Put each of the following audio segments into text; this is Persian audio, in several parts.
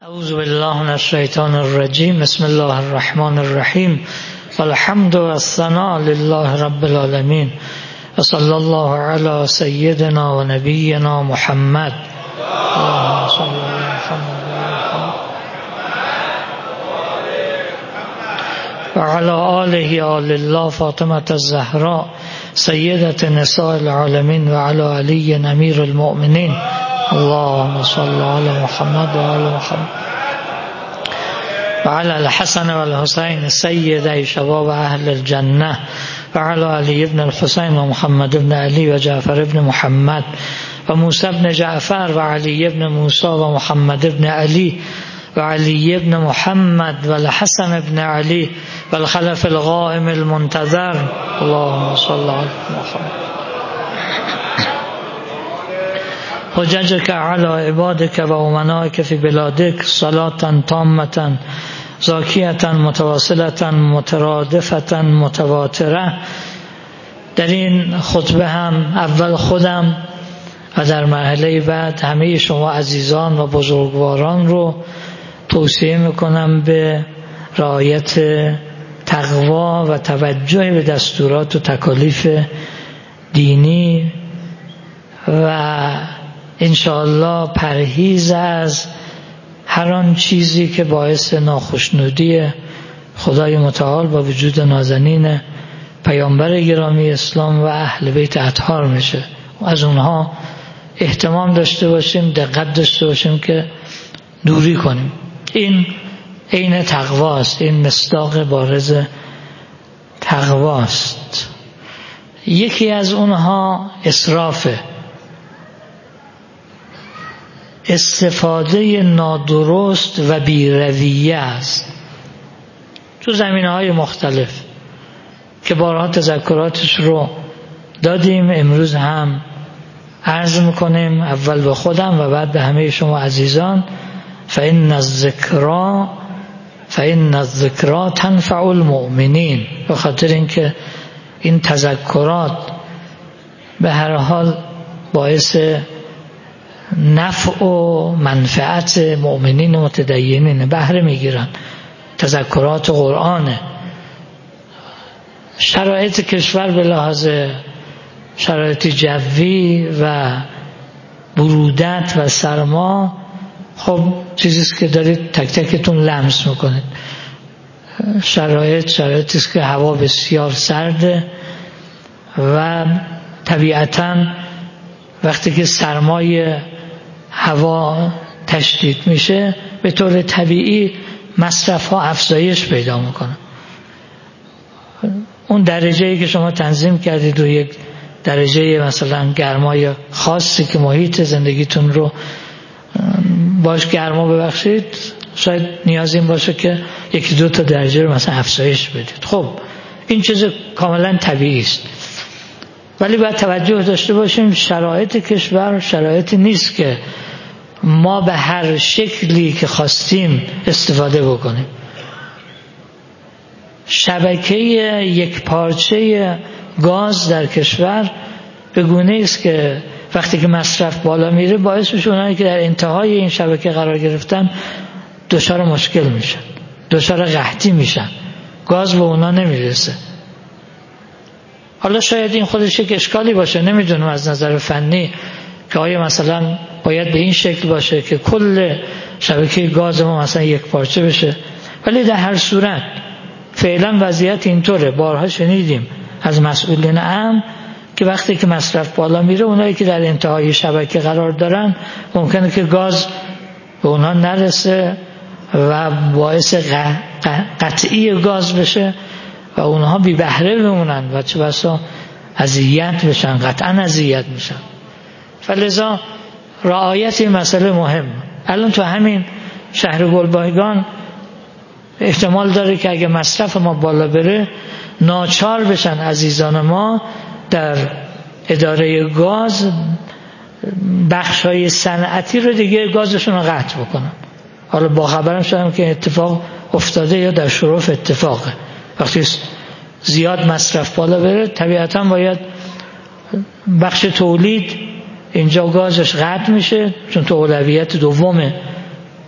اعوذ بالله من الشیطان الرجیم. بسم الله الرحمن الرحیم. والحمد والثناء لله رب العالمین و صلی الله علی سیدنا و نبینا محمد. اللهم صل علی محمد و علی آله آل الله فاطمة الزهراء سیدة نساء العالمین و علی علی امیر المؤمنین. اللهم صل علی محمد و آل محمد و علی الحسن و الحسین سیدی شباب اهل الجنه و علی علی ابن الحسین و محمد ابن علی و جعفر ابن محمد و موسی ابن جعفر و علی ابن موسی و محمد ابن علی و علی ابن محمد و الحسن ابن علی و الخلف القائم المنتظر. اللهم صل علی محمد. حججك على عبادك و امنائك في بلادك صلاة تامة زاکیة متواصلة مترادفة متواتره. در این خطبه هم اول خودم و در مرحله بعد همه شما عزیزان و بزرگواران رو توصیه میکنم به رعایت تقوا و توجه به دستورات و تکالیف دینی و انشاءالله پرهیز از هر آن چیزی که باعث ناخشنودی خدای متعال با وجود نازنین پیامبر گرامی اسلام و اهل بیت اطهار میشه. از اونها اهتمام داشته باشیم، دقت داشته باشیم که دوری کنیم. این عین تقواست، این مصداق بارز تقواست. یکی از اونها اسرافه، استفاده نادرست و بی‌رویه است تو زمینه‌های مختلف که بارها تذکراتش رو دادیم. امروز هم عرض میکنیم، اول به خودم و بعد به همه شما عزیزان. فإن الذکرى تنفع المؤمنین. به خاطر اینکه این تذکرات به هر حال باعث نفع و منفعت مؤمنین و متدینین بهره میگیرن. تذکرات قرآنه. شرایط کشور به لحاظ شرایط جوی و برودت و سرما خب چیزیست که دارید تک تکتون لمس میکنید. شرایطیست که هوا بسیار سرده و طبیعتاً وقتی که سرمای هوا تشدید میشه به طور طبیعی مصرف ها افزایش پیدا میکنه. اون درجه‌ای که شما تنظیم کردید و یک درجه مثلا گرمای خاصی که محیط زندگیتون رو باش گرما ببخشید، شاید نیاز این باشه که یکی دو تا درجه رو مثلا افزایش بدید. خب این چیز کاملا طبیعی است، ولی باید توجه داشته باشیم شرایط کشور شرایطی نیست که ما به هر شکلی که خواستیم استفاده بکنیم. شبکه یک پارچه گاز در کشور به گونه است که وقتی که مصرف بالا میره باعث میشه اونایی که در انتهای این شبکه قرار گرفتن دچار مشکل میشن، دچار قحطی میشن، گاز به اونا نمیرسه. حالا شاید این خودش یک اشکالی باشه، نمیدونم از نظر فنی که آیا مثلا باید به این شکل باشه که کل شبکه گاز ما مثلا یک پارچه بشه، ولی در هر صورت فعلا وضعیت اینطوره. بارها شنیدیم از مسئولین امن که وقتی که مصرف بالا میره اونایی که در انتهای شبکه قرار دارن ممکنه که گاز به اونها نرسه و باعث قطعی گاز بشه و اونها بی بهره بمونن و چه بسا اذیت بشن، قطعا اذیت میشن. فلذا رعایت این مسئله مهم. الان تو همین شهر گلبایگان احتمال داره که اگه مصرف ما بالا بره ناچار بشن عزیزان ما در اداره گاز بخشای صنعتی رو دیگه گازشون رو قطع بکنن. حالا با خبرم شدم که اتفاق افتاده یا در شرف اتفاقه. وقتی زیاد مصرف بالا بره طبیعتا باید بخش تولید اینجا گازش قطع میشه، چون تو اولویت دومه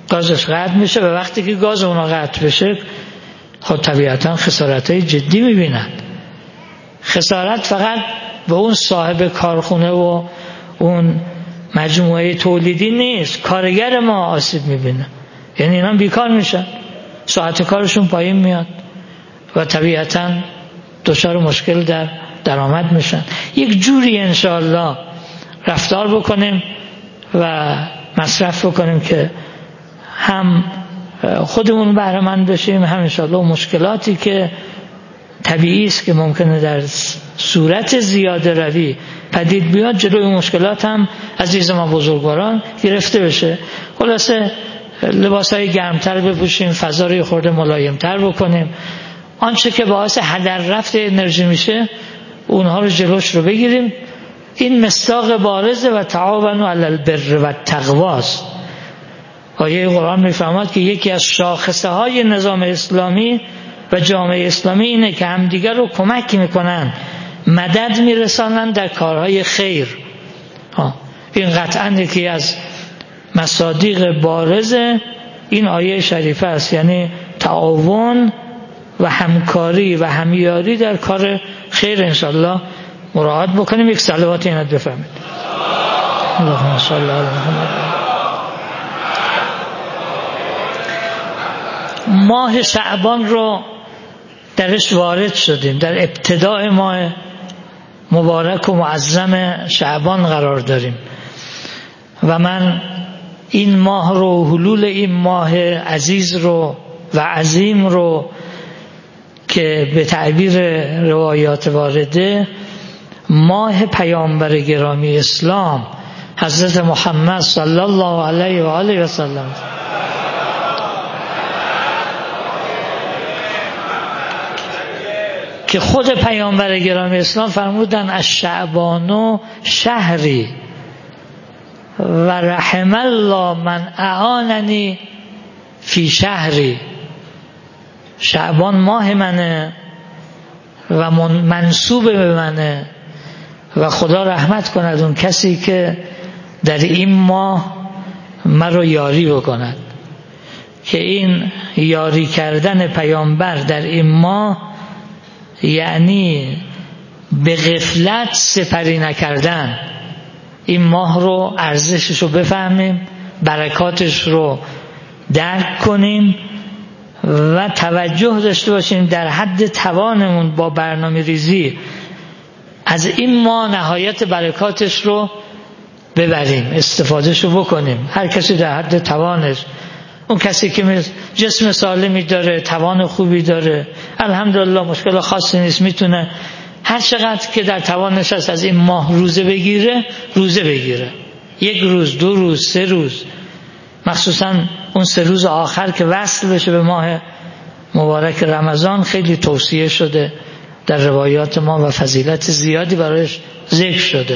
گازش قطع میشه و وقتی که گاز اونا قطع بشه خب طبیعتا خسارت‌های جدی میبینن. خسارت فقط به اون صاحب کارخونه و اون مجموعه تولیدی نیست، کارگر ما آسیب میبینه، یعنی اینا بیکار میشن، ساعت کارشون پایین میاد و طبیعتا دچار مشکل در درآمد میشن. یک جوری انشاءالله رفتار بکنیم و مصرف بکنیم که هم خودمون بهره مند بشیم، هم انشاءالله مشکلاتی که طبیعی است که ممکنه در صورت زیاده روی پدید بیاد جلوی مشکلات هم عزیز ما بزرگواران گرفته بشه. خلاصه لباسای گرمتر بپوشیم، فضا رو خورده ملایمتر بکنیم، آنچه که باعث هدر رفت انرژی میشه اونها رو جلوش رو بگیریم. این مصداق بارزه و تعاونوا علی البر و التقوی است. آیه قرآن میفرماد که یکی از شاخصه های نظام اسلامی و جامعه اسلامی اینه که همدیگر رو کمک میکنن، مدد میرسانن در کارهای خیر. این قطعاً یکی از مصادیق بارز این آیه شریفه است، یعنی تعاون و همکاری و همیاری در کار خیر انشاءالله مراعات بکنیم. یک صلوات اینت بفرمایید. اللهم صل علی محمد. ماه شعبان رو درش وارد شدیم، در ابتدای ماه مبارک و معظم شعبان قرار داریم و من این ماه رو، حلول این ماه عزیز رو و عظیم رو که به تعبیر روایات وارده ماه پیامبر گرامی اسلام حضرت محمد صلی الله علیه و آله و سلم که خود پیامبر گرامی اسلام فرمودن الشعبان شهری و رحم الله من اعاننی فی شهری. شعبان ماه منه و منسوب به منه و خدا رحمت کند اون کسی که در این ماه مرا یاری بکند. که این یاری کردن پیامبر در این ماه یعنی به غفلت سپری نکردن. این ماه رو ارزشش رو بفهمیم، برکاتش رو درک کنیم و توجه داشته باشیم در حد توانمون با برنامه ریزی از این ماه نهایت برکاتش رو ببریم، استفادهش رو بکنیم. هر کسی در حد توانش، اون کسی که جسم سالمی داره، توان خوبی داره، الحمدلله مشکل خاصی نیست، میتونه هر چقدر که در توانش هست از این ماه روزه بگیره، روزه بگیره. 1 روز، 2 روز، 3 روز، مخصوصا اون 3 روز آخر که وصل بشه به ماه مبارک رمضان خیلی توصیه شده در روایات ما و فضیلت زیادی برایش ذکر شده.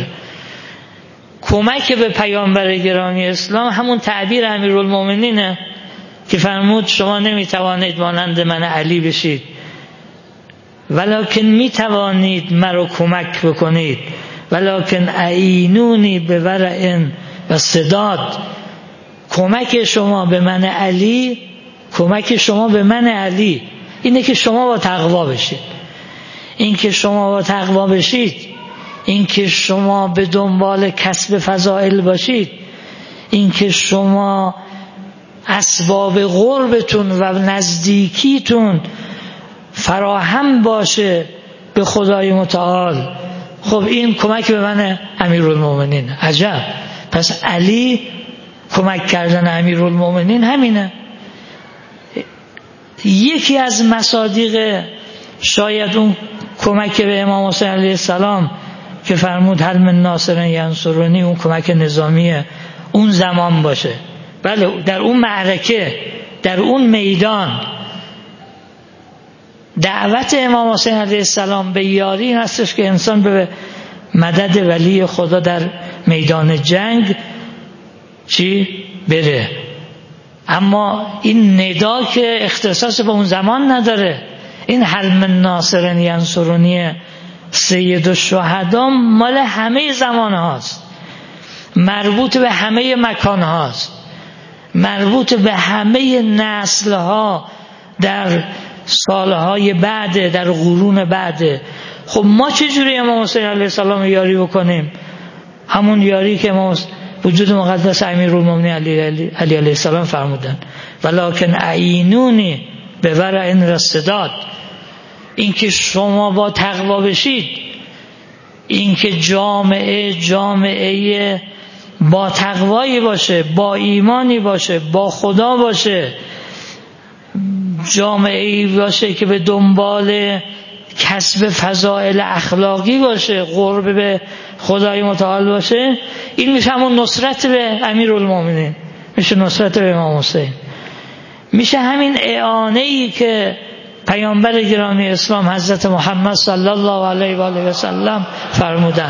کمک به پیامبر گرامی اسلام همون تعبیر امیرالمومنینه که فرمود شما نمیتوانید مانند من علی بشید ولکن میتوانید مرا کمک بکنید، ولکن اعینونی به ورع و سداد. کمک شما به من علی، کمک شما به من علی اینه که شما با تقوا بشید. این که شما با تقوا بشید، این که شما به دنبال کسب فضائل باشید، این که شما اسباب قربتون و نزدیکیتون فراهم باشه به خدای متعال، خب این کمک به من امیرالمومنین. عجب، پس علی کمک کردن امیرالمومنین همینه. یکی از مصادیق شاید اون کمک به امام حسین علیه السلام که فرمود هل من ناصر ینصرنی، اون کمک نظامی اون زمان باشه. بله، در اون معرکه، در اون میدان دعوت امام حسین علیه السلام به یاری این هستش که انسان به مدد ولی خدا در میدان جنگ بره. اما این ندا که اختصاص به اون زمان نداره، این هل من ناصر ینصرنی سید الشهدا مال همه زمان هاست، مربوط به همه مکان هاست. مربوط به همه نسل‌ها در سالهای بعد، در قرون بعد. خب ما چجوری امام حسین علیه السلام یاری بکنیم؟ همون یاری که امام وجود مقدس امیرالمومنین علی علیه السلام فرمودن ولکن اعینونی به ورع رصداد. این که شما با تقوا بشید، این که جامعه با تقوایی باشه، با ایمانی باشه، با خدا باشه، جامعه‌ای باشه که به دنبال کسب فضائل اخلاقی باشه، قرب به خدای متعال باشه، این میشه همون نصرت به امیرالمومنین، میشه نصرت به امام حسین، میشه همین اعانه‌ای که پیامبر گرامی اسلام حضرت محمد صلی الله علیه و آله و سلم فرمودن.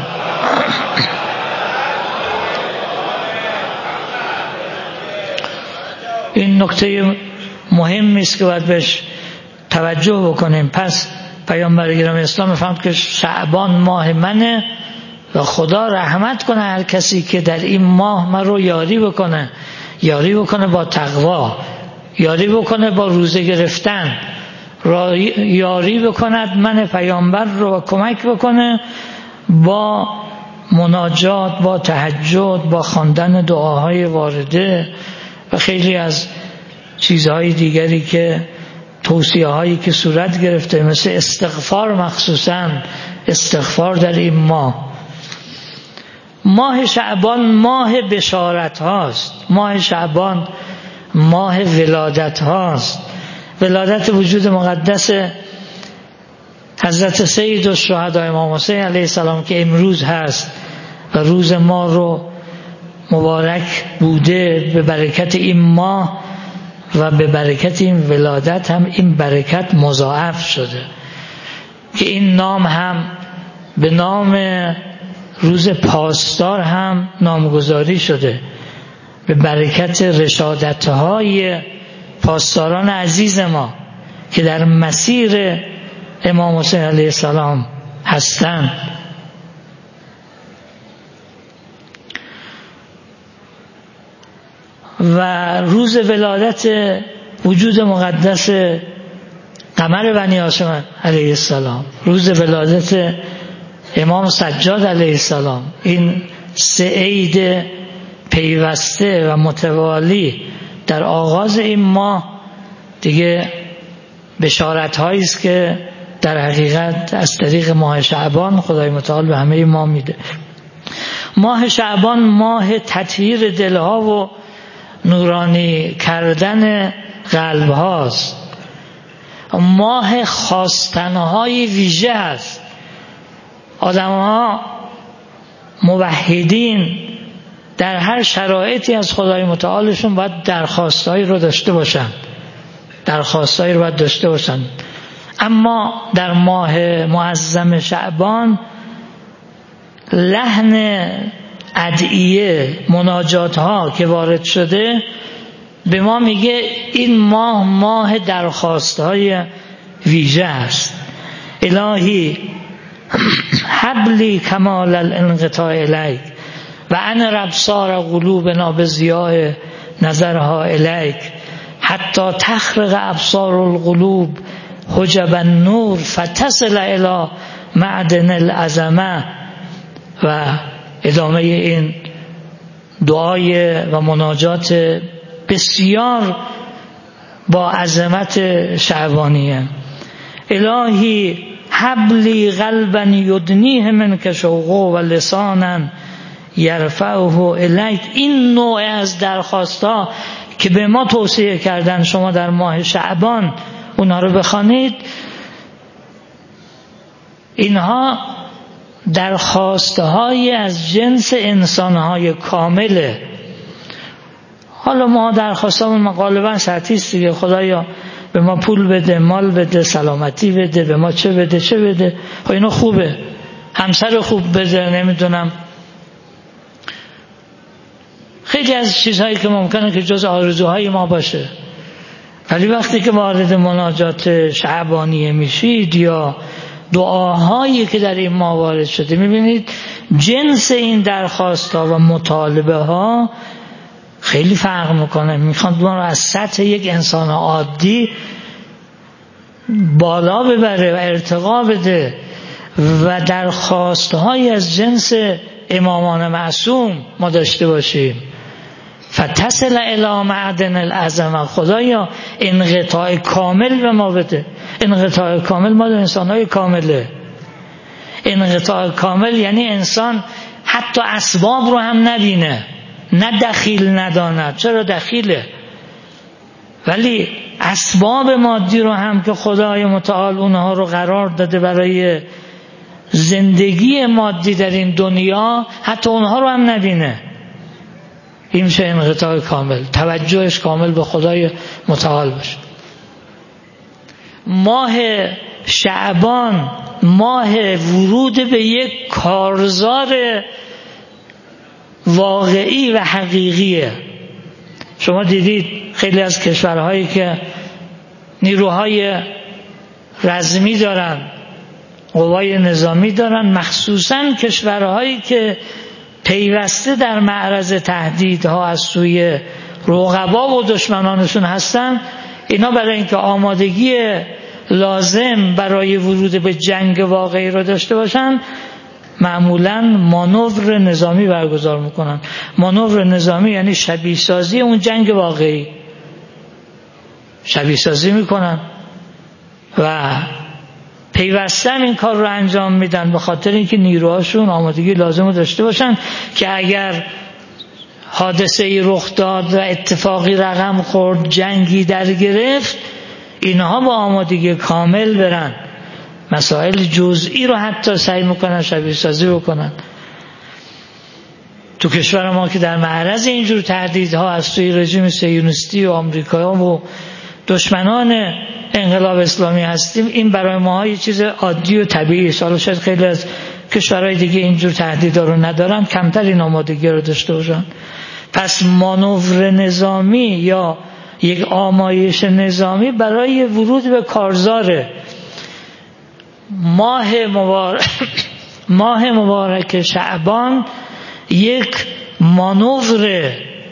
این نکته مهمی است که باید بهش توجه بکنیم. پس پیامبر گرامی اسلام فرمود که شعبان ماه منه و خدا رحمت کنه هر کسی که در این ماه من رو یاری بکنه با تقوا، یاری بکنه با روزه گرفتن، یاری بکند من پیامبر رو کمک بکنه با مناجات، با تهجد، با خواندن دعاهای وارده و خیلی از چیزهای دیگری که توصیه هایی که صورت گرفته، مثل استغفار، مخصوصا استغفار در این ماه شعبان ماه بشارت هاست، ماه شعبان ماه ولادت هاست، ولادت وجود مقدس حضرت سید الشهداء امام حسین علیه السلام که امروز هست و روز ما رو مبارک بوده به برکت این ماه و به برکت این ولادت هم این برکت مضاعف شده که این نام هم به نام روز پاسدار هم نامگذاری شده به برکت رشادت‌های پاسداران عزیز ما که در مسیر امام حسین علیه السلام هستند. و روز ولادت وجود مقدس قمر بنی هاشم علیه السلام، روز ولادت امام سجاد علیه السلام، این سه عید پیوسته و متوالی در آغاز این ماه دیگه بشارت هایی است که در حقیقت از طریق ماه شعبان خدای متعال به همه ما میده. ماه شعبان ماه تطهیر دلها و نورانی کردن قلب هاست، ماه خواستنهای ویژه است. آدم ها موحدین در هر شرایطی از خدای متعالشون باید درخواستهایی رو داشته باشن، اما در ماه معظم شعبان لحن ادعیه، مناجات ها که وارد شده به ما میگه این ماه درخواست های ویژه است. الهی حبلی کمال الانقطاع الیک و انا ربصار قلوبنا بضیاء نظرها الیک حتی تخرق ابصار القلوب حجب النور فتصل الی معدن العظمه. و ادامه این دعای و مناجات بسیار با عظمت شعبانیه. الهی حبلی قلبا یدنیه منک شوقه و لسانا یرفعه الیک. این نوع از درخواست‌ها که به ما توصیه کردن شما در ماه شعبان اونها رو بخوانید، اینها درخواست‌های از جنس انسان‌های کامله. حالا ما درخواستمون غالبا سطحی است دیگه، خدایا به ما پول بده، مال بده، سلامتی بده، به ما چه بده. خب اینو خوبه، همسر خوب بده، نمیدونم خیلی از چیزهایی که ممکنه که جز آرزوهای ما باشه. ولی وقتی که وارد مناجات شعبانیه میشید یا دعاهایی که در این ماه وارد شده، میبینید جنس این درخواست ها و مطالبه ها خیلی فرق میکنه. میخواد ما رو از سطح یک انسان عادی بالا ببره و ارتقا بده و درخواست‌های از جنس امامان معصوم ما داشته باشیم. فتصل الی معدن العظمه. خدایا انقطاع کامل به ما بده. انقطاع کامل ما در انسان‌های کامله. انقطاع کامل یعنی انسان حتی اسباب رو هم نبینه، نه دخیل نداند. چرا دخیله؟ ولی اسباب مادی رو هم که خدای متعال اونها رو قرار داده برای زندگی مادی در این دنیا، حتی اونها رو هم نبینه. این میشه انقطاع کامل. توجهش کامل به خدای متعال باشه. ماه شعبان ماه ورود به یک کارزار واقعی و حقیقیه. شما دیدید خیلی از کشورهایی که نیروهای رزمی دارن، قوای نظامی دارن، مخصوصاً کشورهایی که پیوسته در معرض تهدیدها از سوی رقبا و دشمنانشون هستن، اینا برای اینکه آمادگی لازم برای ورود به جنگ واقعی رو داشته باشن معمولاً مانور نظامی برگزار میکنن. مانور نظامی یعنی شبیه سازی اون جنگ واقعی. شبیه سازی میکنن و پیوسته این کار رو انجام میدن به خاطر اینکه نیروهاشون آمادگی لازم رو داشته باشن که اگر حادثه‌ای رخ داد و اتفاقی رقم خورد، جنگی در گرفت، اینها با آمادگی کامل برن مسائل جزئی رو حتی سعی میکنن شبیه سازی بکنن. تو کشور ما که در معرض اینجور تهدیدها از سوی رژیم صهیونیستی و آمریکا و دشمنان انقلاب اسلامی هستیم، این برای ما یه چیز عادی و طبیعی است. حالا شاید خیلی از کشورهای دیگه اینجور تهدیدها رو ندارن، کمتر این آمادگی رو داشته باشن. پس مانور نظامی یا یک آمایش نظامی برای ورود به کارزار ماه مبارک شعبان یک مانور،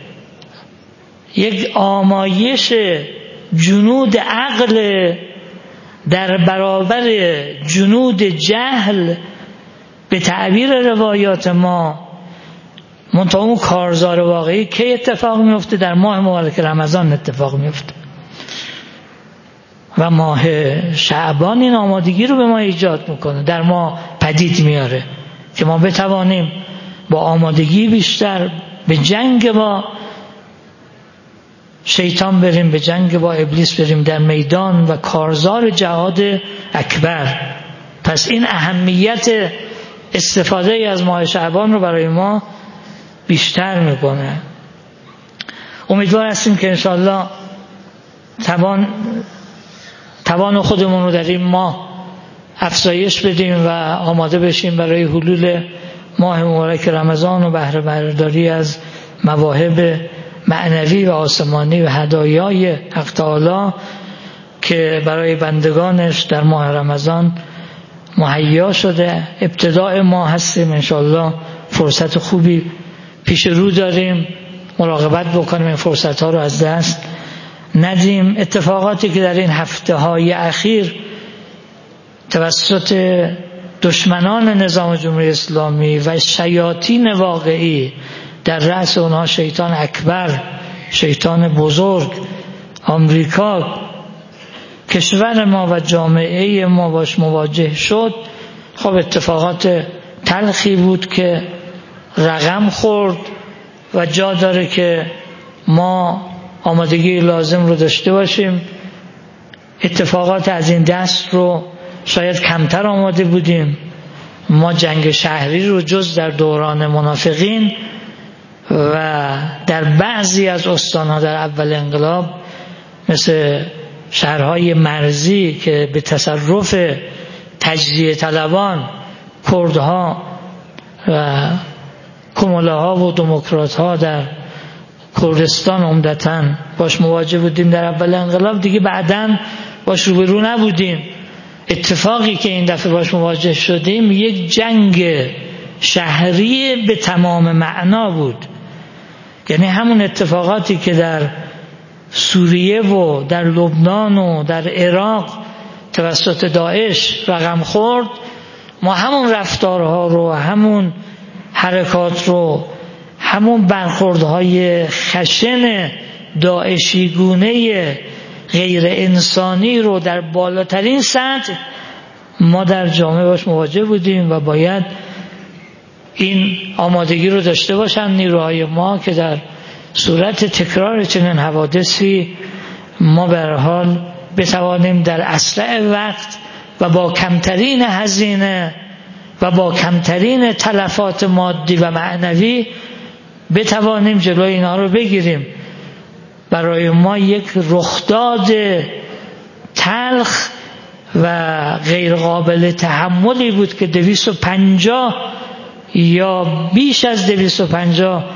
یک آمایش جنود عقل در برابر جنود جهل به تعبیر روایات ما. منتها اون کارزار واقعی که اتفاق میفته؟ در ماه مبارک رمضان اتفاق میفته و ماه شعبان این آمادگی رو به ما ایجاد میکنه، در ما پدید میاره که ما بتوانیم با آمادگی بیشتر به جنگ با شیطان بریم، به جنگ با ابلیس بریم در میدان و کارزار جهاد اکبر. پس این اهمیت استفاده از ماه شعبان رو برای ما بیشتر میکنه. امیدوار هستیم که انشاءالله توان خودمون رو در این ماه افزایش بدیم و آماده بشیم برای حلول ماه مبارک رمضان و بهره برداری از مواهب معنوی و آسمانی و هدایای حق تعالی که برای بندگانش در ماه رمضان مهیا شده. ابتداء ما هستیم، انشاءالله فرصت خوبی پیش رو داریم، مراقبت بکنیم این فرصت ها رو از دست ندیم. اتفاقاتی که در این هفته های اخیر توسط دشمنان نظام جمهوری اسلامی و شیاطین واقعی، در رأس اونها شیطان اکبر، شیطان بزرگ، آمریکا، کشور ما و جامعه ما باش مواجه شد، خب اتفاقات تلخی بود که رقم خورد و جا داره که ما آمادگی لازم رو داشته باشیم. اتفاقات از این دست رو شاید کمتر آماده بودیم. ما جنگ شهری رو جز در دوران منافقین و در بعضی از استان‌ها در اول انقلاب مثل شهرهای مرزی که به تصرف تجزیه طلبان، کردها و کمولها و دموکرات‌ها در کردستان عمدتاً باش مواجه بودیم در اول انقلاب، دیگه بعداً باش روبرو نبودیم. اتفاقی که این دفعه باش مواجه شدیم یک جنگ شهری به تمام معنا بود یعنی همون اتفاقاتی که در سوریه و در لبنان و در عراق توسط داعش رقم خورد، ما همون رفتارها رو، همون حرکات رو، همون برخوردهای خشن داعشی گونه غیر انسانی رو در بالاترین سطح ما در جامعه باش مواجه بودیم و باید این آمادگی رو داشته باشن نیروهای ما که در صورت تکرار چنین حوادثی ما به هر حال بتوانیم در اسرع وقت و با کمترین هزینه و با کمترین تلفات مادی و معنوی بتوانیم جلوی اینا رو بگیریم. برای ما یک رخداد تلخ و غیر قابل تحملی بود که 250 یا بیش از 250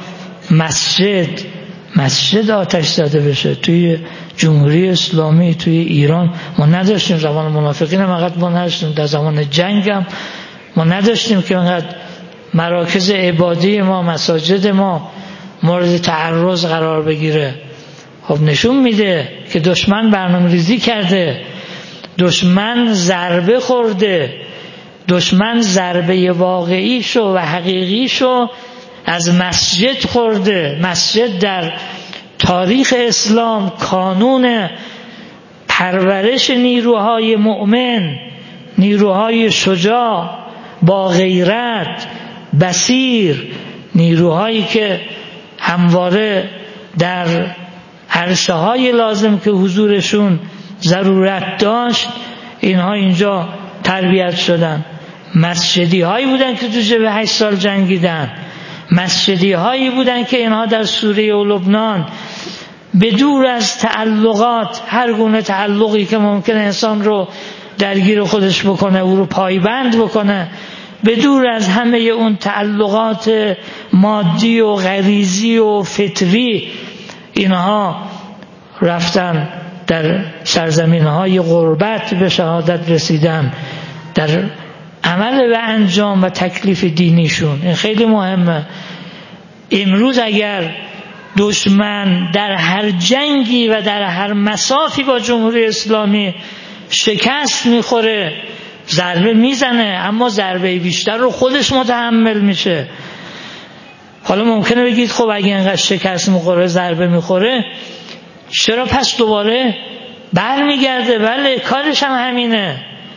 مسجد آتش زده بشه توی جمهوری اسلامی، توی ایران. ما نداشتیم زمان منافقین هم فقط ما نداشتیم، در زمان جنگ هم ما نداشتیم که انقدر مراکز عبادی ما، مساجد ما مورد تعرض قرار بگیره. خب نشون میده که دشمن برنامه‌ریزی کرده، دشمن ضربه خورده، دشمن ضربه واقعیشو و حقیقیشو از مسجد خورده. مسجد در تاریخ اسلام کانون پرورش نیروهای مؤمن، نیروهای شجاع، با غیرت، بصیر، نیروهایی که همواره در عرصه‌های لازم که حضورشون ضرورت داشت اینها اینجا تربیت شدن. مسجدی هایی بودن که تو جبهه 8 سال جنگیدن، مسجدی هایی بودن که اینها در سوریه و لبنان بدور از تعلقات، هر گونه تعلقی که ممکنه انسان رو درگیر خودش بکنه، او رو پایبند بکنه، بدور از همه اون تعلقات مادی و غریزی و فطری، اینها رفتن در سرزمین‌های غربت به شهادت رسیدن در عمل و انجام و تکلیف دینیشون. این خیلی مهمه. امروز اگر دشمن در هر جنگی و در هر مسافی با جمهوری اسلامی شکست میخوره، ضربه میزنه، اما ضربه بیشتر رو خودش متحمل میشه. حالا ممکنه بگید خب اگه اینقدر شکست میخوره، ضربه میخوره، چرا پس دوباره برمیگرده؟ بله، کارش هم همینه.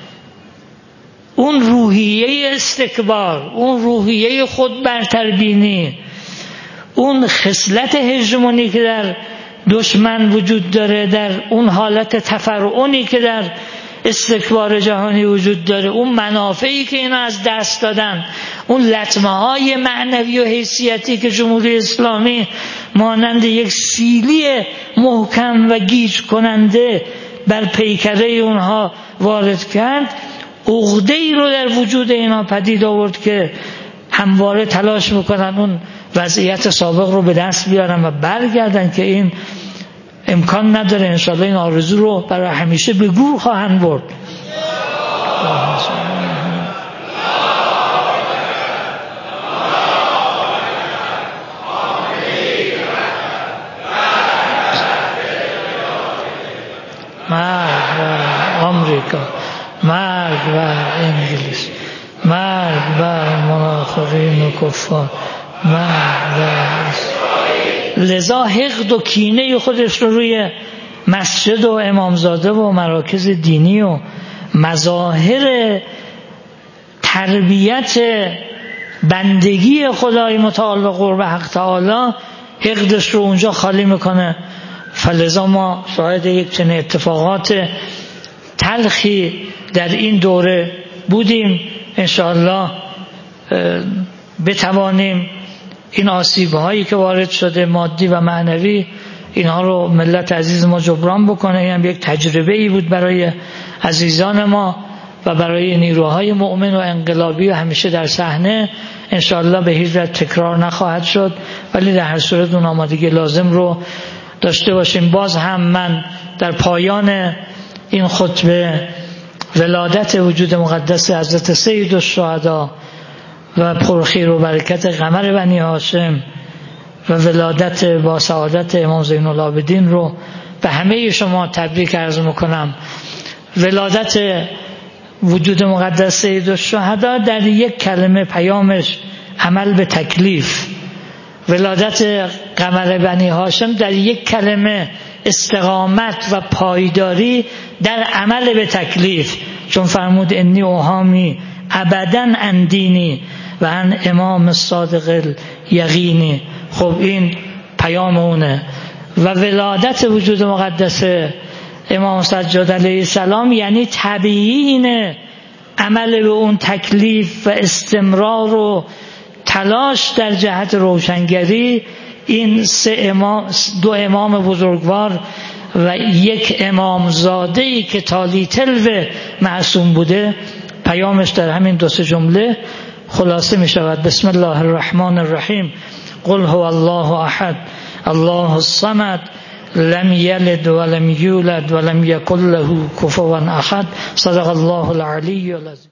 اون روحیه استکبار، اون روحیه خود برتربینی، اون خصلت هژمونی که در دشمن وجود داره، در اون حالت تفرعنی که در استکبار جهانی وجود داره، اون منافعی که اینا از دست دادن، اون لطمه های معنوی و حیثیتی که جمهوری اسلامی مانند یک سیلی محکم و گیج کننده بر پیکره اونها وارد کرد، عقده‌ای رو در وجود اینا پدید آورد که همواره تلاش میکنن اون وضعیت سابق رو به دست بیارن و برگردن که این امکان نداره. انشاءالله این آرزو رو برای همیشه به گور خواهند برد. مرگ بر آمریکا، مرگ بر انگلیس، مرگ بر منافقین و کفار، مرگ بر. لذا حقد و کینه خودش رو روی مسجد و امامزاده و مراکز دینی و مظاهر تربیت بندگی خدای متعال و قرب حق تعالی، حقدش رو اونجا خالی میکنه. فلذا ما شاهد یک چنین اتفاقات تلخی در این دوره بودیم. انشاءالله بتوانیم این آسیب‌هایی که وارد شده مادی و معنوی، اینها رو ملت عزیز ما جبران بکنه. این هم یک تجربه‌ای بود برای عزیزان ما و برای نیروهای مؤمن و انقلابی و همیشه در صحنه. انشاءالله به هیچ وجه تکرار نخواهد شد، ولی در هر صورت اون آمادگی لازم رو داشته باشیم. باز هم من در پایان این خطبه ولادت وجود مقدس حضرت سید الشهدا و پرخیر و برکت قمر بنی هاشم و ولادت با سعادت امام زین العابدین رو به همه شما تبریک عرض میکنم. ولادت وجود مقدس سید الشهدا در یک کلمه پیامش عمل به تکلیف، ولادت قمر بنی هاشم در یک کلمه استقامت و پایداری در عمل به تکلیف، چون فرمود انی اوهامی ابداً عن دینی و عن امام صادق الیقینی. خب این پیام اونه. و ولادت وجود مقدس امام سجاد علیه السلام یعنی تبیین عمل به اون تکلیف و استمرار و تلاش در جهت روشنگری. این دو امام بزرگوار و یک امام زاده‌ای که تالی تلو معصوم بوده، پیامش در همین دو سه جمله خلاصه می شود. بسم الله الرحمن الرحیم. قل هو الله احد الله الصمد لم یلد ولم یولد ولم یکن له کفوا احد. صدق الله العلی العظیم.